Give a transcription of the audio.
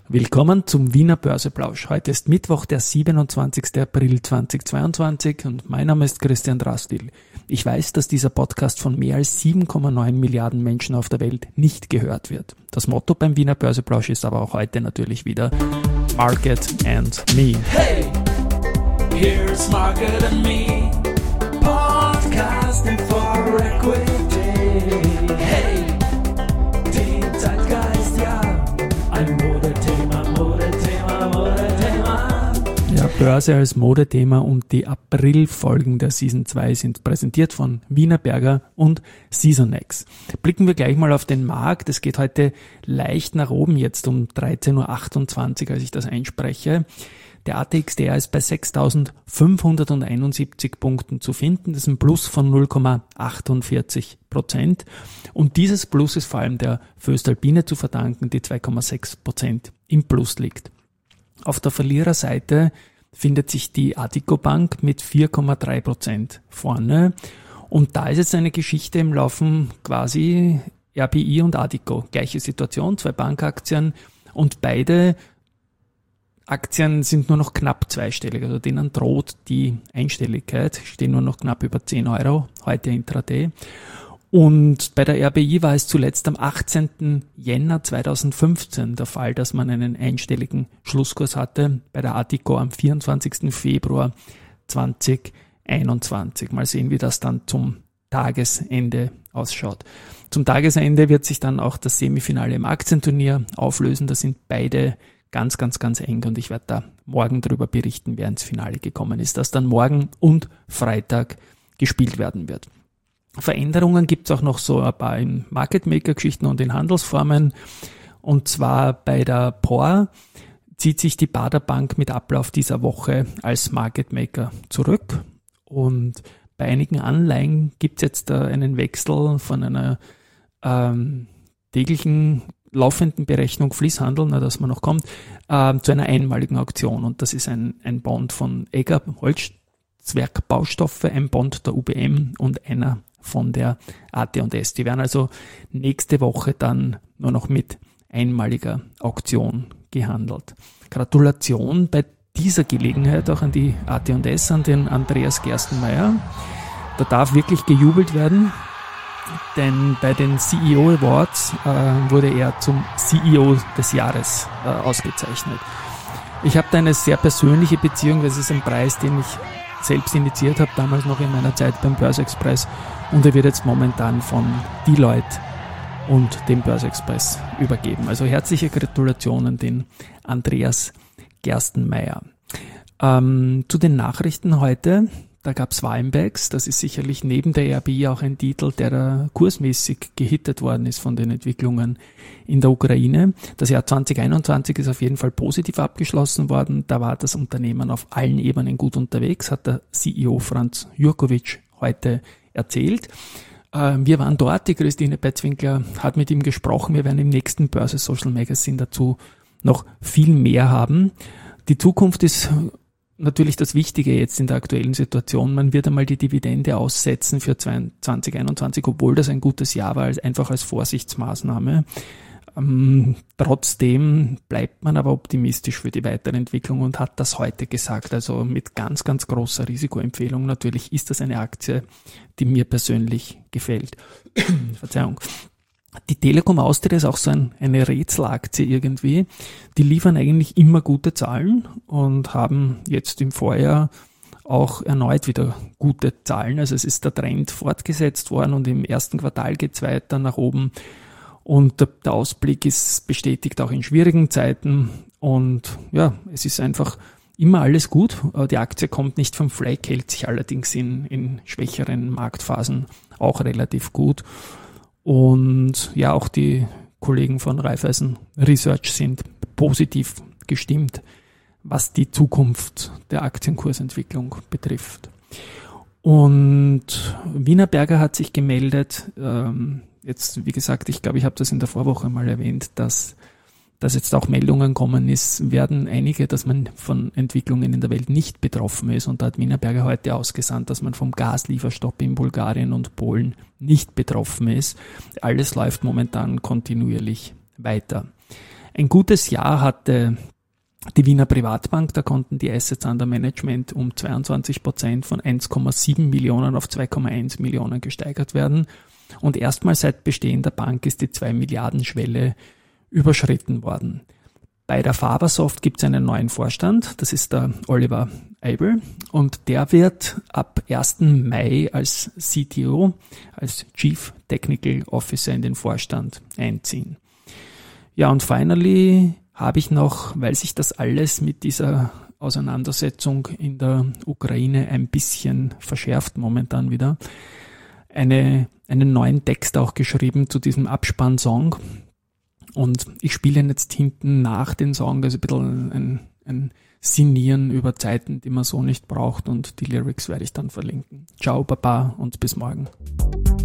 Willkommen zum Wiener Börseplausch. Heute ist Mittwoch, der 27. April 2022 und mein Name ist Christian Drastil. Ich weiß, dass dieser Podcast von mehr als 7,9 Milliarden Menschen auf der Welt nicht gehört wird. Das Motto beim Wiener Börseplausch ist aber auch heute natürlich wieder Market and Me. Hey, here's Market and Me, podcasting for equity. Hey, die Zeitgeist, ja, ein Modethema. Ja, Börse als Modethema und die April-Folgen der Season 2 sind präsentiert von Wienerberger und Seasonex. Blicken wir gleich mal auf den Markt. Es geht heute leicht nach oben, jetzt um 13.28 Uhr, als ich das einspreche. Der ATXDR ist bei 6.571 Punkten zu finden. Das ist ein Plus von 0,48%. Und dieses Plus ist vor allem der Voestalpine zu verdanken, die 2,6% im Plus liegt. Auf der Verliererseite findet sich die Addiko Bank mit 4,3% vorne. Und da ist jetzt eine Geschichte im Laufen quasi RBI und Addiko. Gleiche Situation, 2 Bankaktien und beide Aktien sind nur noch knapp zweistellig, also denen droht die Einstelligkeit, stehen nur noch knapp über 10 Euro, heute intraday. Und bei der RBI war es zuletzt am 18. Jänner 2015 der Fall, dass man einen einstelligen Schlusskurs hatte, bei der Addiko am 24. Februar 2021. Mal sehen, wie das dann zum Tagesende ausschaut. Zum Tagesende wird sich dann auch das Semifinale im Aktienturnier auflösen, da sind beide ganz eng und ich werde da morgen darüber berichten, wer ins Finale gekommen ist, das dann morgen und Freitag gespielt werden wird. Veränderungen gibt es auch noch so ein paar in Market Maker Geschichten und in Handelsformen, und zwar bei der POR zieht sich die Baader Bank mit Ablauf dieser Woche als Market Maker zurück, und bei einigen Anleihen gibt es jetzt einen Wechsel von einer täglichen laufenden Berechnung Fließhandel, dass man noch kommt, zu einer einmaligen Auktion. Und das ist ein Bond von Egger Holzwerkbaustoffe, ein Bond der UBM und einer von der AT&S. Die werden also nächste Woche dann nur noch mit einmaliger Auktion gehandelt. Gratulation bei dieser Gelegenheit auch an die AT&S, an den Andreas Gerstenmaier. Da darf wirklich gejubelt werden. Denn bei den CEO Awards wurde er zum CEO des Jahres ausgezeichnet. Ich habe da eine sehr persönliche Beziehung, das ist ein Preis, den ich selbst initiiert habe, damals noch in meiner Zeit beim Börse-Express, und er wird jetzt momentan von Deloitte und dem Börse-Express übergeben. Also herzliche Gratulationen den Andreas Gerstenmaier. Zu den Nachrichten heute. Da gab es Weinbergs, das ist sicherlich neben der RBI auch ein Titel, der kursmäßig gehittet worden ist von den Entwicklungen in der Ukraine. Das Jahr 2021 ist auf jeden Fall positiv abgeschlossen worden. Da war das Unternehmen auf allen Ebenen gut unterwegs, hat der CEO Franz Jurkovic heute erzählt. Wir waren dort, die Christine Betzwinkler hat mit ihm gesprochen. Wir werden im nächsten Börse Social Magazine dazu noch viel mehr haben. Die Zukunft ist natürlich das Wichtige jetzt in der aktuellen Situation. Man wird einmal die Dividende aussetzen für 2021, obwohl das ein gutes Jahr war, einfach als Vorsichtsmaßnahme. Trotzdem bleibt man aber optimistisch für die weitere Entwicklung und hat das heute gesagt. Also mit ganz großer Risikoempfehlung. Natürlich ist das eine Aktie, die mir persönlich gefällt. Verzeihung. Die Telekom Austria ist auch so eine Rätselaktie irgendwie. Die liefern eigentlich immer gute Zahlen und haben jetzt im Vorjahr auch erneut wieder gute Zahlen. Also es ist der Trend fortgesetzt worden und im ersten Quartal geht es weiter nach oben. Und der Ausblick ist bestätigt auch in schwierigen Zeiten. Und ja, es ist einfach immer alles gut. Die Aktie kommt nicht vom Fleck, hält sich allerdings in schwächeren Marktphasen auch relativ gut. Und ja, auch die Kollegen von Raiffeisen Research sind positiv gestimmt, was die Zukunft der Aktienkursentwicklung betrifft. Und Wienerberger hat sich gemeldet, jetzt wie gesagt, ich glaube, ich habe das in der Vorwoche mal erwähnt, dass jetzt auch Meldungen kommen werden einige, dass man von Entwicklungen in der Welt nicht betroffen ist. Und da hat Wienerberger heute ausgesandt, dass man vom Gaslieferstopp in Bulgarien und Polen nicht betroffen ist. Alles läuft momentan kontinuierlich weiter. Ein gutes Jahr hatte die Wiener Privatbank, da konnten die Assets under Management um 22% von 1,7 Millionen auf 2,1 Millionen gesteigert werden. Und erstmals seit Bestehen der Bank ist die 2-Milliarden-Schwelle überschritten worden. Bei der Fabersoft gibt es einen neuen Vorstand, das ist der Oliver Eibel, und der wird ab 1. Mai als CTO, als Chief Technical Officer in den Vorstand einziehen. Ja, und finally habe ich noch, weil sich das alles mit dieser Auseinandersetzung in der Ukraine ein bisschen verschärft momentan wieder, einen neuen Text auch geschrieben zu diesem Abspann-Song. Und ich spiele jetzt hinten nach den Song, also ein bisschen ein Sinnieren über Zeiten, die man so nicht braucht, und die Lyrics werde ich dann verlinken. Ciao, Baba und bis morgen.